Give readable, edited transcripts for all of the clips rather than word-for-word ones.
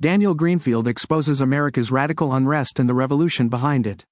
Daniel Greenfield exposes America's radical unrest and the revolution behind it.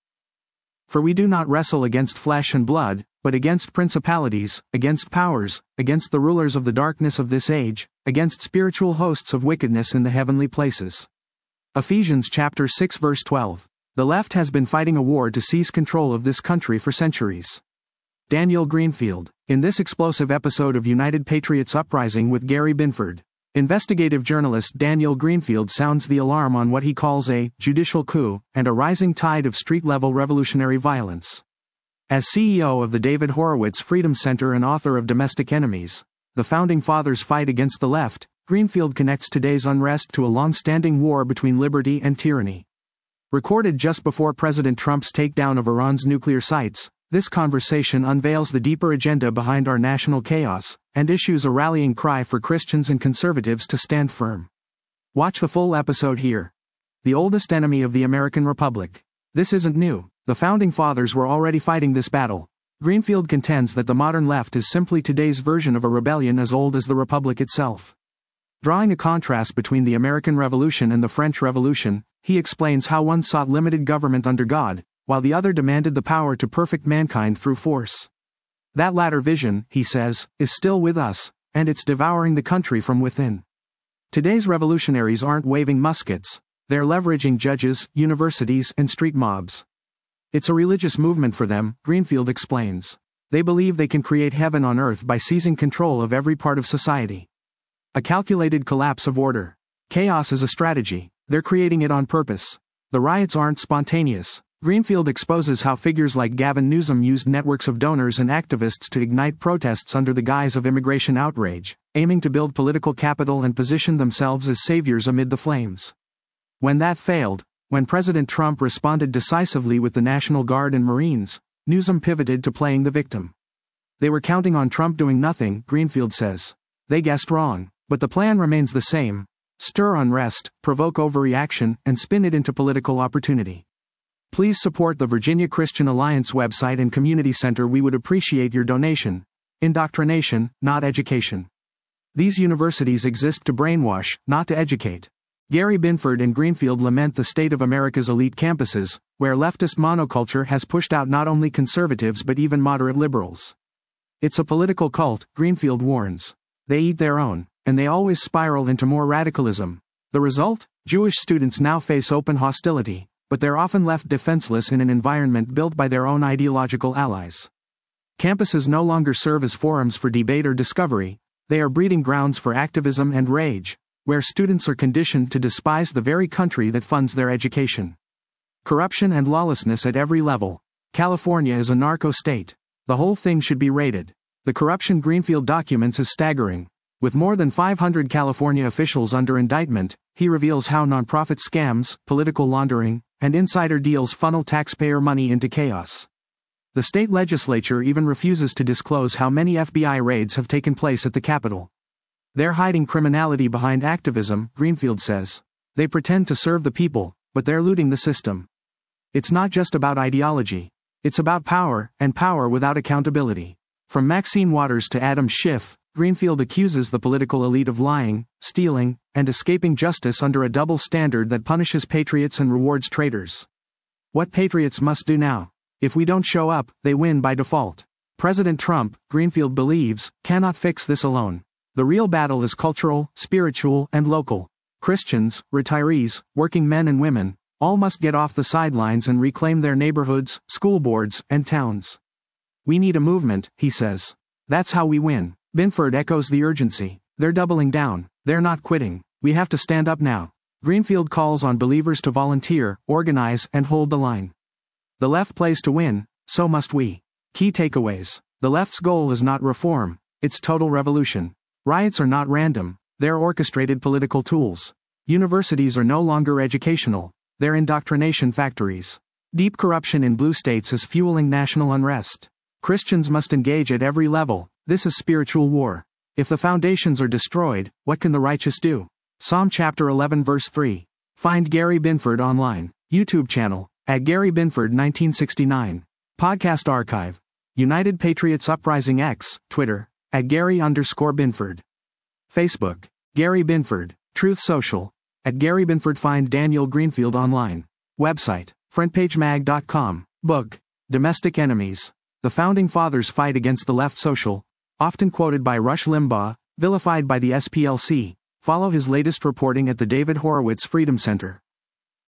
For we do not wrestle against flesh and blood, but against principalities, against powers, against the rulers of the darkness of this age, against spiritual hosts of wickedness in the heavenly places. Ephesians chapter 6 verse 12. The left has been fighting a war to seize control of this country for centuries. Daniel Greenfield. In this explosive episode of United Patriots Uprising with Gary Binford, investigative journalist Daniel Greenfield sounds the alarm on what he calls a judicial coup and a rising tide of street-level revolutionary violence. As CEO of the David Horowitz Freedom Center and author of Domestic Enemies, The Founding Fathers' Fight Against the Left, Greenfield connects today's unrest to a long-standing war between liberty and tyranny. Recorded just before President Trump's takedown of Iran's nuclear sites, this conversation unveils the deeper agenda behind our national chaos, and issues a rallying cry for Christians and conservatives to stand firm. Watch the full episode here. The oldest enemy of the American Republic. This isn't new. The Founding Fathers were already fighting this battle. Greenfield contends that the modern left is simply today's version of a rebellion as old as the Republic itself. Drawing a contrast between the American Revolution and the French Revolution, he explains how one sought limited government under God, while the other demanded the power to perfect mankind through force. That latter vision, he says, is still with us, and it's devouring the country from within. Today's revolutionaries aren't waving muskets, they're leveraging judges, universities, and street mobs. It's a religious movement for them, Greenfield explains. They believe they can create heaven on earth by seizing control of every part of society. A calculated collapse of order. Chaos is a strategy, they're creating it on purpose. The riots aren't spontaneous. Greenfield exposes how figures like Gavin Newsom used networks of donors and activists to ignite protests under the guise of immigration outrage, aiming to build political capital and position themselves as saviors amid the flames. When that failed, when President Trump responded decisively with the National Guard and Marines, Newsom pivoted to playing the victim. They were counting on Trump doing nothing, Greenfield says. They guessed wrong, but the plan remains the same: stir unrest, provoke overreaction, and spin it into political opportunity. Please support the Virginia Christian Alliance website and community center. We would appreciate your donation. Indoctrination, not education. These universities exist to brainwash, not to educate. Gary Binford and Greenfield lament the state of America's elite campuses, where leftist monoculture has pushed out not only conservatives but even moderate liberals. It's a political cult, Greenfield warns. They eat their own, and they always spiral into more radicalism. The result? Jewish students now face open hostility, but they're often left defenseless in an environment built by their own ideological allies. Campuses no longer serve as forums for debate or discovery, they are breeding grounds for activism and rage, where students are conditioned to despise the very country that funds their education. Corruption and lawlessness at every level. California is a narco state. The whole thing should be raided. The corruption Greenfield documents is staggering. With more than 500 California officials under indictment, he reveals how nonprofit scams, political laundering, and insider deals funnel taxpayer money into chaos. The state legislature even refuses to disclose how many FBI raids have taken place at the Capitol. They're hiding criminality behind activism, Greenfield says. They pretend to serve the people, but they're looting the system. It's not just about ideology. It's about power, and power without accountability. From Maxine Waters to Adam Schiff, Greenfield accuses the political elite of lying, stealing, and escaping justice under a double standard that punishes patriots and rewards traitors. What patriots must do now? If we don't show up, they win by default. President Trump, Greenfield believes, cannot fix this alone. The real battle is cultural, spiritual, and local. Christians, retirees, working men and women, all must get off the sidelines and reclaim their neighborhoods, school boards, and towns. We need a movement, he says. That's how we win. Binford echoes the urgency. They're doubling down. They're not quitting. We have to stand up now. Greenfield calls on believers to volunteer, organize, and hold the line. The left plays to win, so must we. Key takeaways. The left's goal is not reform, it's total revolution. Riots are not random, they're orchestrated political tools. Universities are no longer educational, they're indoctrination factories. Deep corruption in blue states is fueling national unrest. Christians must engage at every level. This is spiritual war. If the foundations are destroyed, what can the righteous do? Psalm chapter 11 verse 3. Find Gary Binford online. YouTube channel, @Gary Binford 1969. Podcast archive. United Patriots Uprising X, Twitter, @Gary_Binford. Facebook, Gary Binford. Truth Social. At Gary Binford. Find Daniel Greenfield online. Website, frontpagemag.com. Book, Domestic Enemies. The Founding Fathers Fight Against the Left. Social, often quoted by Rush Limbaugh, vilified by the SPLC. Follow his latest reporting at the David Horowitz Freedom Center.